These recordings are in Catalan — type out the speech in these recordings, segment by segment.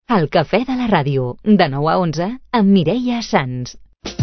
El cafè de la ràdio, de 9 a 11, amb Mireia Sans.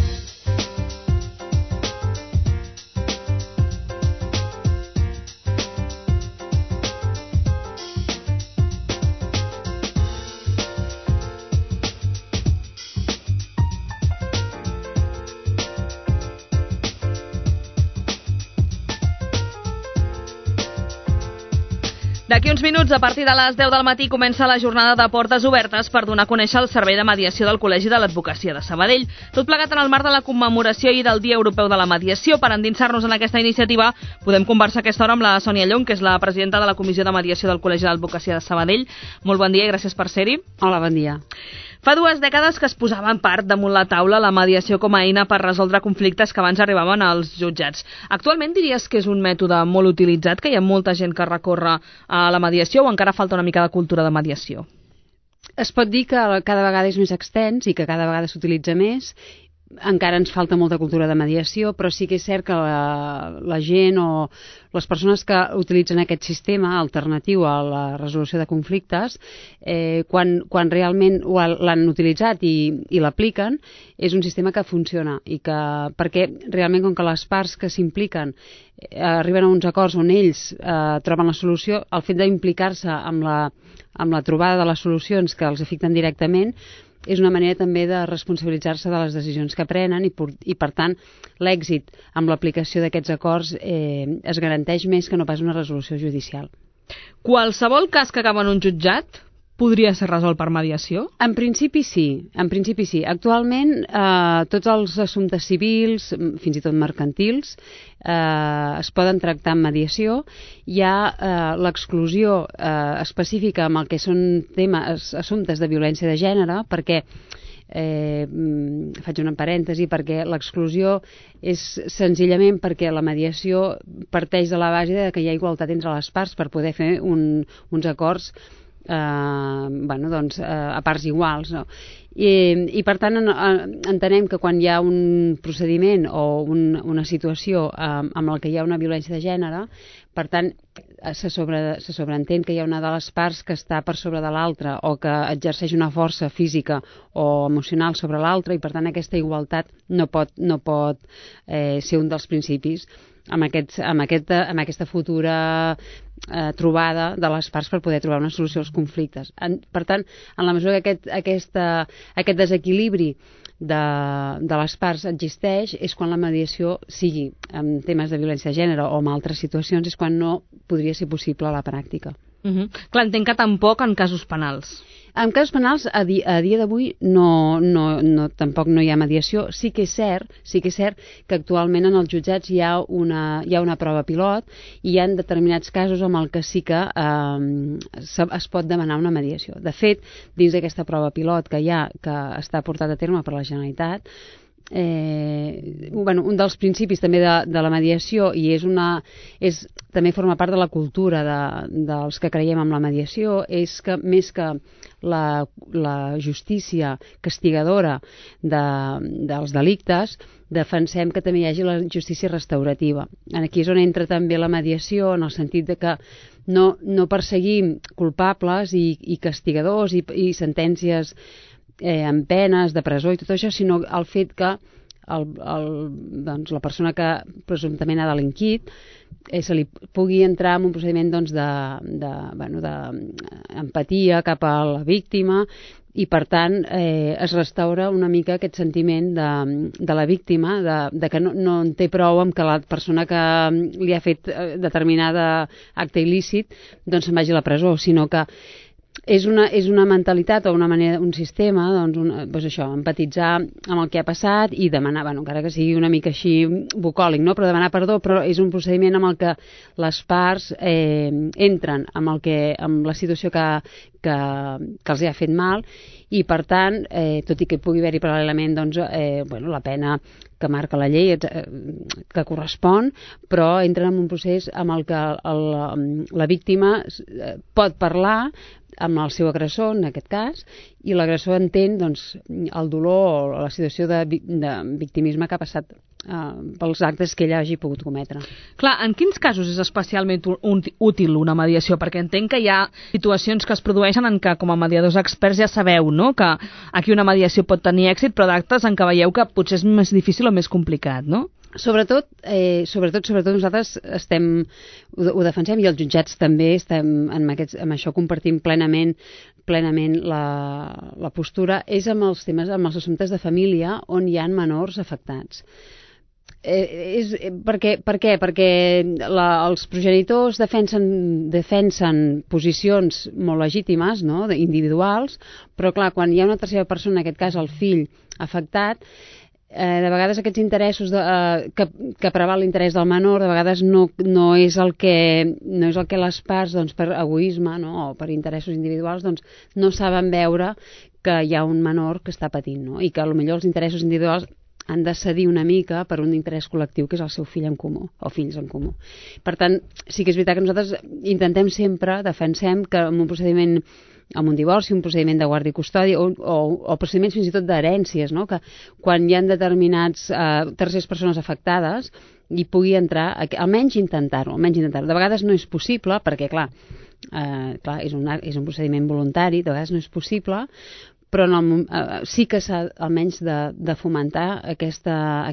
D'aquí uns minuts, a partir de les 10 del matí, comença la jornada de portes obertes per donar a conèixer el servei de mediació del Col·legi de l'Advocacia de Sabadell. Tot plegat en el marc de la commemoració i del Dia Europeu de la Mediació. Per endinsar-nos en aquesta iniciativa, podem conversar a aquesta hora amb la Sònia Llong, que és la presidenta de la Comissió de Mediació del Col·legi de l'Advocacia de Sabadell. Molt bon dia i gràcies per ser-hi. Hola, bon dia. Fa 2 dècades que es posava en part damunt la taula la mediació com a eina per resoldre conflictes que abans arribaven als jutjats. Actualment diries que és un mètode molt utilitzat, que hi ha molta gent que recorre a la mediació o encara falta una mica de cultura de mediació? Es pot dir que cada vegada és més extens i que cada vegada s'utilitza més. Encara ens falta molta cultura de mediació, però sí que és cert que la gent o les persones que utilitzen aquest sistema alternatiu a la resolució de conflictes, quan realment l'han utilitzat i l'apliquen, és un sistema que funciona i que, perquè realment com que les parts que s'impliquen arriben a uns acords on ells troben la solució, el fet d'implicar-se amb la trobada de les solucions que els afecten directament és una manera també de responsabilitzar-se de les decisions que prenen i per tant, l'èxit amb l'aplicació d'aquests acords es garanteix més que no pas una resolució judicial. Qualsevol cas que acaba en un jutjat podria ser resolt per mediació? En principi sí. Actualment, tots els assumptes civils, fins i tot mercantils, es poden tractar en mediació. Hi ha l'exclusió específica amb el que són assumptes de violència de gènere, perquè faig un parèntesi, perquè l'exclusió és senzillament perquè la mediació parteix de la base de que hi ha igualtat entre les parts per poder fer uns acords a parts iguals, no? I per tant entenem que quan hi ha un procediment o una situació amb la que hi ha una violència de gènere, per tant se sobreentén que hi ha una de les parts que està per sobre de l'altra o que exerceix una força física o emocional sobre l'altra i per tant aquesta igualtat no pot ser un dels principis amb aquesta futura trobada de les parts per poder trobar una solució als conflictes. Per tant, en la mesura que aquest desequilibri de les parts existeix, és quan la mediació, sigui en temes de violència de gènere o en altres situacions, és quan no podria ser possible a la pràctica. Clar, entenc que tampoc en casos penals. En casos penals, a dia d'avui, tampoc no hi ha mediació. Sí que és cert que actualment en els jutjats hi ha una prova pilot i hi ha determinats casos amb el que sí que es pot demanar una mediació. De fet, dins d'aquesta prova pilot que hi ha, que està portat a terme per la Generalitat, un dels principis també de la mediació i també forma part de la cultura dels que creiem en la mediació, és que més que la justícia castigadora dels delictes, defensem que també hi hagi la justícia restaurativa. Aquí és on entra també la mediació, en el sentit de que no perseguim culpables i castigadors i sentències amb penes de presó i tot això, sinó el fet que la persona que presumptament ha delinquit se li pugui entrar en un procediment d'empatia cap a la víctima i per tant es restaura una mica aquest sentiment de la víctima de que no en té prou amb que la persona que li ha fet determinada acte il·lícit doncs se'n vagi a la presó, sinó que és una mentalitat o una manera, un sistema, empatitzar amb el que ha passat i demanar, encara que sigui una mica així bucòlic, no? Però demanar perdó, però és un procediment amb el que les parts entren amb la situació que els ha fet mal i per tant, tot i que pugui haver-hi paral·lelament la pena que marca la llei que correspon, però entren en un procés amb el que la víctima pot parlar amb el seu agressor, en aquest cas, i l'agressor entén el dolor o la situació de victimisme que ha passat pels actes que ella hagi pogut cometre. Clar, en quins casos és especialment útil una mediació? Perquè entenc que hi ha situacions que es produeixen en què com a mediadors experts ja sabeu, no?, que aquí una mediació pot tenir èxit, però d'actes en què veieu que potser és més difícil o més complicat, no? Sobretot nosaltres ho defensem, i els jutjats també estem amb això compartim plenament la postura, és amb els assumptes de família on hi ha menors afectats. Per què? Perquè els progenitors defensen posicions molt legítimes, no?, individuals, però clar, quan hi ha una tercera persona, en aquest cas el fill afectat, de vegades aquests interessos que preval l'interès del menor de vegades no és el que les parts, doncs, per egoisme, no?, o per interessos individuals, doncs, no saben veure que hi ha un menor que està patint, no?, i que potser els interessos individuals han de cedir una mica per un interès col·lectiu que és el seu fill en comú o fills en comú. Per tant, sí que és veritat que nosaltres defensem que en un procediment, amb un divorci, un procediment de guàrdia i custòdia o procediments fins i tot d'herències, no?, que quan hi ha determinats terceres persones afectades hi pugui entrar, almenys intentar-ho. De vegades no és possible perquè, clar, és un procediment voluntari, de vegades no és possible, però sí que s'ha almenys de fomentar aquesta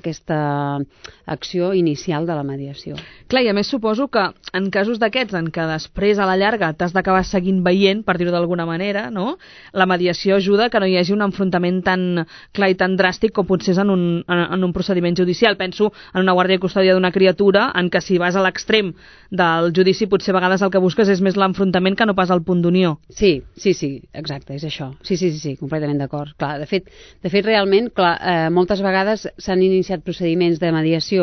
acció inicial de la mediació. Clar, i a més suposo que en casos d'aquests en què després a la llarga t'has d'acabar seguint veient, per dir-ho d'alguna manera, no?, la mediació ajuda que no hi hagi un enfrontament tan clar i tan dràstic com potser és en un procediment judicial. Penso en una guàrdia i custòdia d'una criatura en què si vas a l'extrem del judici potser a vegades el que busques és més l'enfrontament que no pas el punt d'unió. Sí, exacte, és això. Sí, completament d'acord. Clar, de fet realment, moltes vegades s'han iniciat procediments de mediació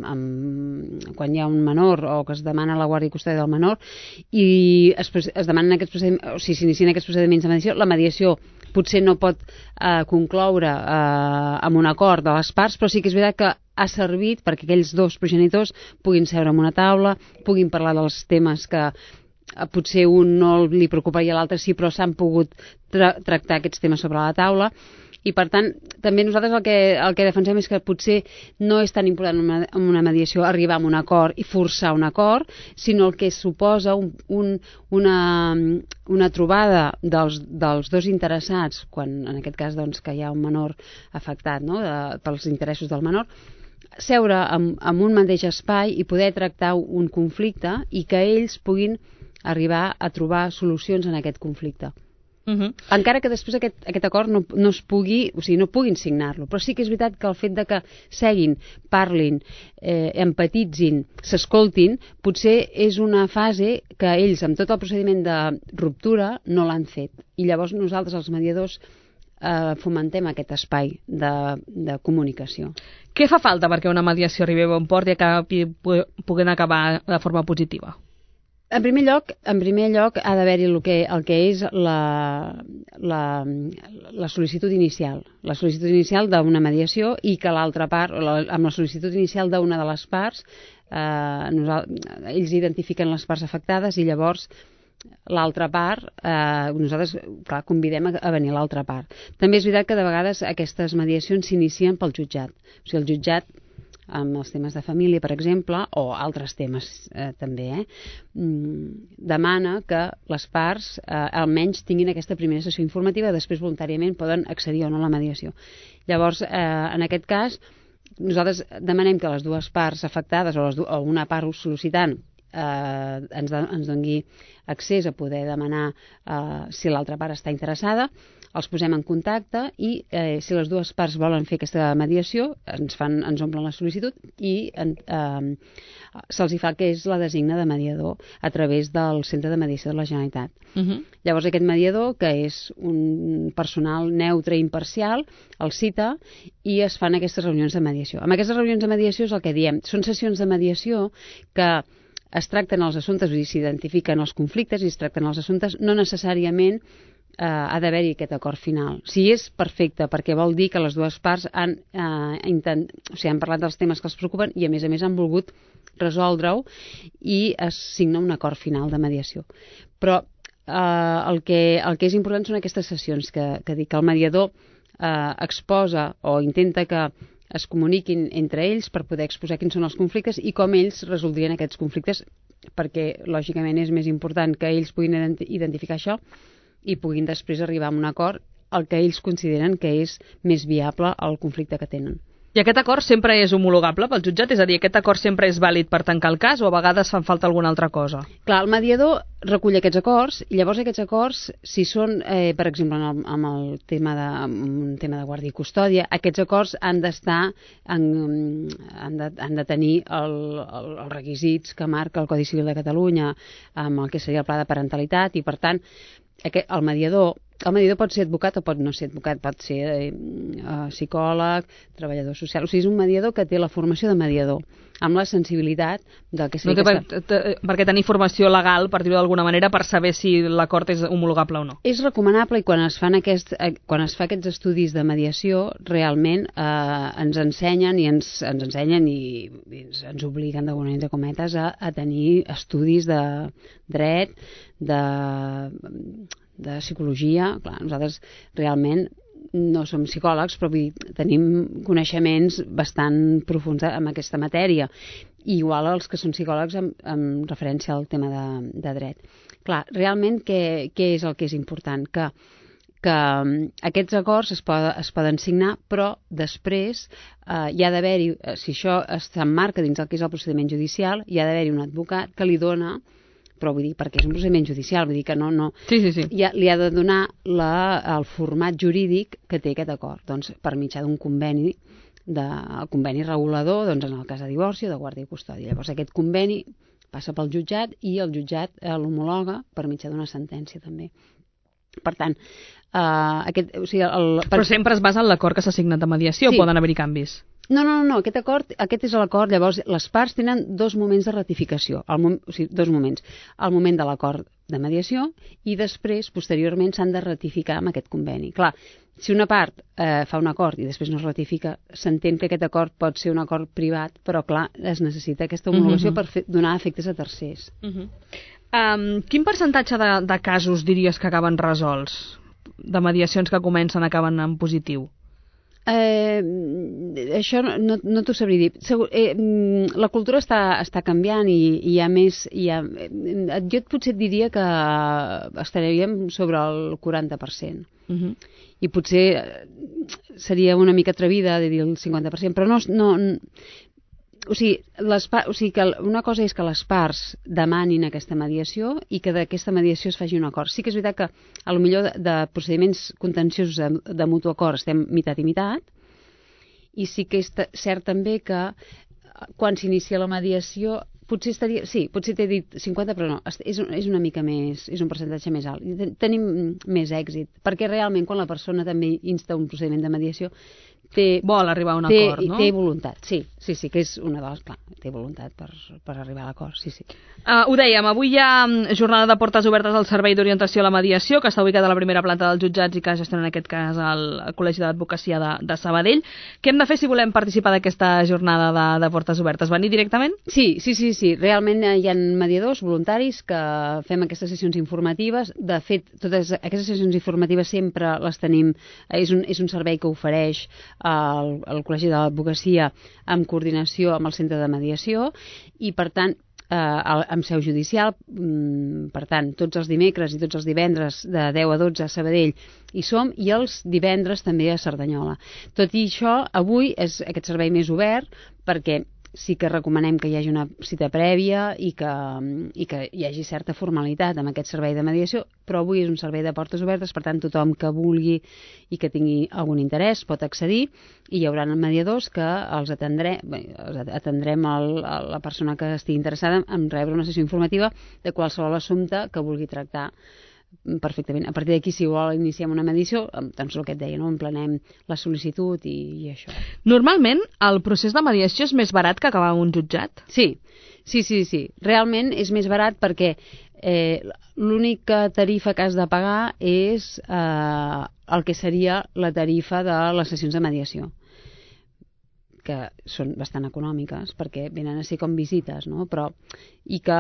quan hi ha un menor o que es demana la guàrdia i custòdia del menor i es demanen aquests procediments, o sigui, s'inicien aquests procediments de mediació. La mediació potser no pot concloure amb un acord de les parts, però sí que és veritat que ha servit perquè aquells dos progenitors puguin seure en una taula, puguin parlar dels temes que potser un no li preocupa i a l'altre sí, però s'han pogut tractar aquests temes sobre la taula. I per tant, també nosaltres el que defensem és que potser no és tan important en una mediació arribar a un acord i forçar un acord, sinó el que suposa una trobada dels dos interessats, quan en aquest cas doncs, que hi ha un menor afectat, no?, pels interessos del menor, seure en un mateix espai i poder tractar un conflicte i que ells puguin arribar a trobar solucions en aquest conflicte. Encara que després aquest acord no es pugui, o sigui, no puguin signar-lo, però sí que és veritat que el fet de que seguin, parlin, empatitzin, s'escoltin, potser és una fase que ells, amb tot el procediment de ruptura, no l'han fet. I llavors nosaltres, els mediadors, fomentem aquest espai de comunicació. Què fa falta perquè una mediació arribi a bon port i puguin acabar de forma positiva? En primer lloc ha d'haver-hi el que és la sol·licitud inicial. La sol·licitud inicial d'una mediació i que l'altra part, amb la sol·licitud inicial d'una de les parts, ells identifiquen les parts afectades i llavors l'altra part, nosaltres convidem a venir a l'altra part. També és veritat que de vegades aquestes mediacions s'inicien pel jutjat. O sigui, el jutjat amb els temes de família, per exemple, o altres temes també, demana que les parts almenys tinguin aquesta primera sessió informativa, després voluntàriament poden accedir o no a la mediació. Llavors, en aquest cas, nosaltres demanem que les dues parts afectades o una part sol·licitant ens doni accés a poder demanar si l'altra part està interessada, els posem en contacte i si les dues parts volen fer aquesta mediació ens omplen la sol·licitud i se'ls fa que és la designa de mediador a través del Centre de Mediació de la Generalitat. Llavors aquest mediador, que és un personal neutre i imparcial, el cita i es fan aquestes reunions de mediació. Amb aquestes reunions de mediació és el que diem, són sessions de mediació que es tracten els assumptes, vull dir, s'identifiquen els conflictes i es tracten els assumptes, no necessàriament ha d'haver-hi aquest acord final. Si és perfecte, perquè vol dir que les dues parts han parlat dels temes que els preocupen i a més han volgut resoldre-ho i es signa un acord final de mediació. Però el que és important són aquestes sessions que dic que el mediador exposa o intenta que es comuniquin entre ells per poder exposar quins són els conflictes i com ells resoldrien aquests conflictes, perquè lògicament és més important que ells puguin identificar això i puguin després arribar a un acord el que ells consideren que és més viable al conflicte que tenen. I aquest acord sempre és homologable pel jutjat? És a dir, aquest acord sempre és vàlid per tancar el cas o a vegades fan falta alguna altra cosa? Clar, el mediador recull aquests acords i llavors aquests acords, si són, per exemple, amb un tema de guàrdia i custòdia, aquests acords han d'estar, han de tenir els requisits que marca el Codi Civil de Catalunya amb el que seria el pla de parentalitat i, per tant, el mediador pot ser advocat o pot no ser advocat, pot ser psicòleg, treballador social, o sigui, és un mediador que té la formació de mediador, amb la sensibilitat del que seria perquè tenir formació legal, per dir-ho d'alguna manera, per saber si l'acord és homologable o no. És recomanable i quan es fa aquests estudis de mediació, realment ens ensenyen i ens obliguen d'alguna manera, cometes, a tenir estudis de dret, de psicologia. Clar, nosaltres realment no som psicòlegs, però tenim coneixements bastant profuns en aquesta matèria, i igual els que són psicòlegs en referència al tema de dret. Clar, realment què és el que és important? Que aquests acords es poden signar, però després hi ha d'haver-hi, si això s'emmarca dins el que és el procediment judicial, hi ha d'haver-hi un advocat que li dona, però vull dir, perquè és un procediment judicial, vull dir que no. Sí. Li ha de donar el format jurídic que té aquest acord, doncs per mitjà d'un conveni, el conveni regulador, doncs en el cas de divorci o de guàrdia i custòdia. Llavors aquest conveni passa pel jutjat i el jutjat l'homologa per mitjà d'una sentència també. Per tant, però sempre es basa en l'acord que s'ha signat de mediació, sí. O poden haver-hi canvis? No, aquest és l'acord. Llavors, les parts tenen dos moments de ratificació, dos moments. El moment de l'acord de mediació i després, posteriorment, s'han de ratificar amb aquest conveni. Clar, si una part fa un acord i després no es ratifica, s'entén que aquest acord pot ser un acord privat, però clar, es necessita aquesta homologació per donar efectes a tercers. Quin percentatge de casos diries que acaben resolts? De mediacions que comencen acaben en positiu? Això no t'ho sabria dir. La cultura està canviant i hi ha més... Jo potser et diria que estaríem sobre el 40%. I potser seria una mica atrevida de dir el 50%, però no. O sigui que una cosa és que les parts demanin aquesta mediació i que d'aquesta mediació es faci un acord. Sí que és veritat que potser de procediments contenciosos de mutu acord estem mitat i mitat, i sí que és cert també que quan s'inicia la mediació potser t'he dit 50, però no, és una mica més, és un percentatge més alt. Tenim més èxit, perquè realment quan la persona també insta un procediment de mediació vol arribar a un acord, no? Té voluntat, sí, que és una de les... Clar, té voluntat per arribar a l'acord, sí. Ho dèiem, avui hi ha jornada de portes obertes al Servei d'Orientació a la Mediació, que està ubicat a la primera planta dels jutjats i que gestiona en aquest cas el Col·legi d'Advocacia de Sabadell. Què hem de fer si volem participar d'aquesta jornada de portes obertes? Venir directament? Sí. Realment hi ha mediadors voluntaris que fem aquestes sessions informatives. De fet, totes aquestes sessions informatives sempre les tenim, és un servei que ofereix el Col·legi de l'Advocacia en coordinació amb el Centre de Mediació i, per tant, amb seu judicial, per tant, tots els dimecres i tots els divendres de 10 a 12 a Sabadell hi som, i els divendres també a Cerdanyola. Tot i això, avui és aquest servei més obert perquè sí que recomanem que hi hagi una cita prèvia i que hi hagi certa formalitat amb aquest servei de mediació, però avui és un servei de portes obertes, per tant tothom que vulgui i que tingui algun interès pot accedir, i hi haurà mediadors que els atendrem la persona que estigui interessada en rebre una sessió informativa de qualsevol assumpte que vulgui tractar perfectament. A partir d'aquí, si vol, iniciem una mediació, doncs el que et deia, no? Emplenem la sol·licitud i això. Normalment, el procés de mediació és més barat que acabar un jutjat? Sí. Realment és més barat perquè l'única tarifa que has de pagar és el que seria la tarifa de les sessions de mediació. que són bastant econòmiques, perquè venen a ser com visites, no? Però, i que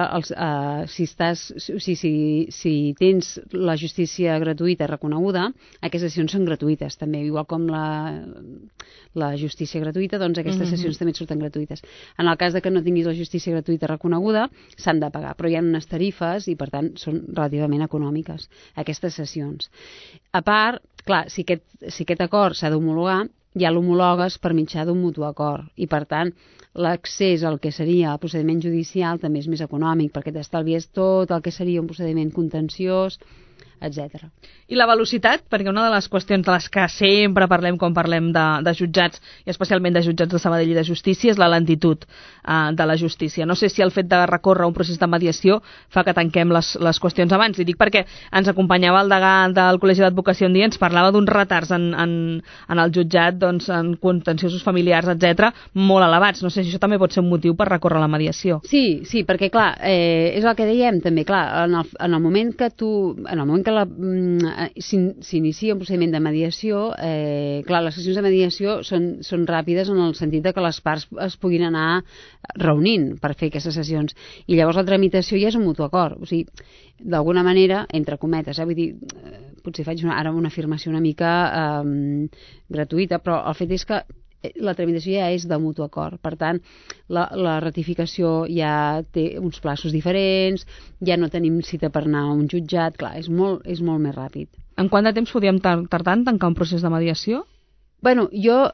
si tens la justícia gratuïta reconeguda, aquestes sessions són gratuïtes també, igual com la justícia gratuïta, doncs aquestes sessions també et surten gratuïtes. En el cas de que no tinguis la justícia gratuïta reconeguda, s'han de pagar, però hi ha unes tarifes i per tant són relativament econòmiques aquestes sessions. A part, clar, si aquest acord s'ha d'homologar, ja l'homologues per mitjà d'un mutu acord i per tant l'accés al que seria el procediment judicial també és més econòmic perquè t'estalvies tot el que seria un procediment contenciós, etc. I la velocitat, perquè una de les qüestions de les que sempre parlem quan parlem de jutjats, i especialment de jutjats de Sabadell i de justícia, és la lentitud de la justícia. No sé si el fet de recórrer un procés de mediació fa que tanquem les qüestions abans. I dic perquè ens acompanyava el degà del Col·legi d'Advocacia un dia, ens parlava d'uns retards en el jutjat, doncs, en contenciosos familiars, etc, molt elevats. No sé si això també pot ser un motiu per recórrer la mediació. Sí, perquè clar, és el que dèiem també, clar, en el moment que s'inicia un procediment de mediació, clar, les sessions de mediació són ràpides en el sentit que les parts es puguin anar reunint per fer aquestes sessions. I llavors la tramitació ja és un mutu acord. O sigui, d'alguna manera, entre cometes, vull dir, potser faig ara una afirmació una mica gratuïta, però el fet és que la tramitació ja és de mutu acord. Per tant, la ratificació ja té uns plaços diferents, ja no tenim cita per anar a un jutjat, clar, és molt més ràpid. En quant de temps podíem tardar en tancar un procés de mediació? Bueno, jo,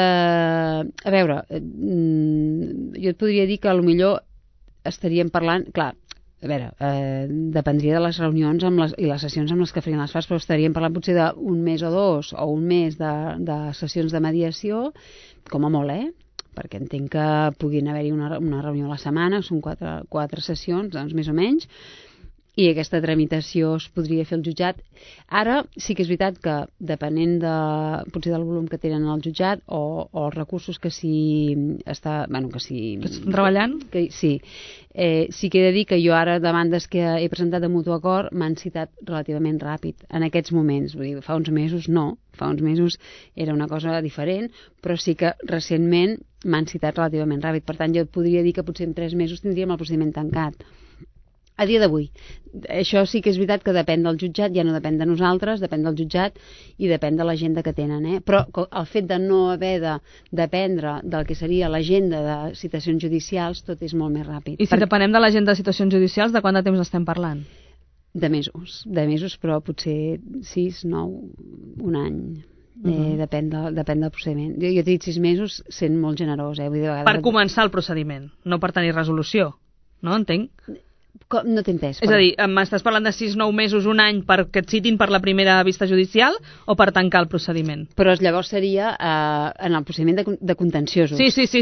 a veure, jo et podria dir que potser estaríem parlant, clar, a veure, dependria de les reunions i les sessions amb les que farien les parts, però estaríem parlant potser d'un mes o dos, o un mes de sessions de mediació, com a molt, perquè entenc que puguin haver-hi una reunió a la setmana, són quatre sessions, doncs més o menys, i aquesta tramitació es podria fer al jutjat. Ara sí que és veritat que depenent potser del volum que tenen al jutjat o els recursos que estan treballant, sí que he de dir que jo ara demandes que he presentat de mutu acord m'han citat relativament ràpid en aquests moments, vull dir, fa uns mesos no, fa uns mesos era una cosa diferent, però sí que recentment m'han citat relativament ràpid, per tant jo podria dir que potser en 3 mesos tindríem el procediment tancat. A dia d'avui. Això sí que és veritat que depèn del jutjat, ja no depèn de nosaltres, depèn del jutjat i depèn de l'agenda que tenen. Però el fet de no haver de dependre del que seria l'agenda de citacions judicials, tot és molt més ràpid. I si depenem de l'agenda de citacions judicials, de quant de temps estem parlant? De mesos, però potser 6, 9, un any. Depèn del procediment. Jo t'he dit 6 mesos sent molt generós. Vull dir, per començar el procediment, no per tenir resolució. No entenc? No t'he entès. És a dir, m'estàs parlant de 6, 9 mesos, un any perquè et citin per la primera vista judicial o per tancar el procediment? Però llavors seria en el procediment de contenciosos.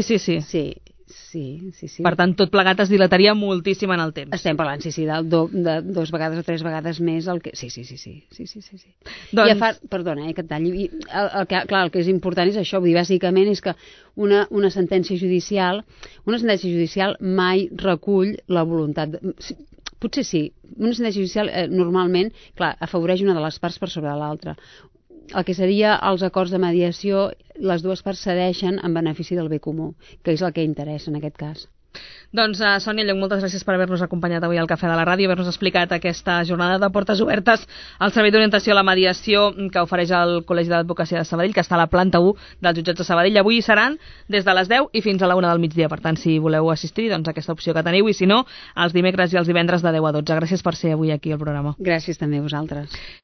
Sí. Per tant, tot plegat es dilataria moltíssim en el temps. Estem parlant, sí, de 2 vegades o 3 vegades més el que... Sí. Doncs... Perdona, que et talli. El que és important és això, vull dir, bàsicament és que una sentència judicial mai recull la voluntat... Potser sí, una sentència judicial normalment, clar, afavoreix una de les parts per sobre de l'altra. El que seria els acords de mediació, les dues parts cedeixen en benefici del bé comú, que és el que interessa en aquest cas. Doncs, Sònia Llong, moltes gràcies per haver-nos acompanyat avui al Cafè de la Ràdio, haver-nos explicat aquesta jornada de portes obertes al Servei d'Orientació a la Mediació que ofereix el Col·legi d'Advocacia de Sabadell, que està a la planta 1 dels jutjats de Sabadell. Avui seran des de les 10 i fins a la 1 del migdia. Per tant, si voleu assistir, doncs aquesta opció que teniu, i si no, els dimecres i els divendres de 10 a 12. Gràcies per ser avui aquí al programa. Gràcies també a vosaltres.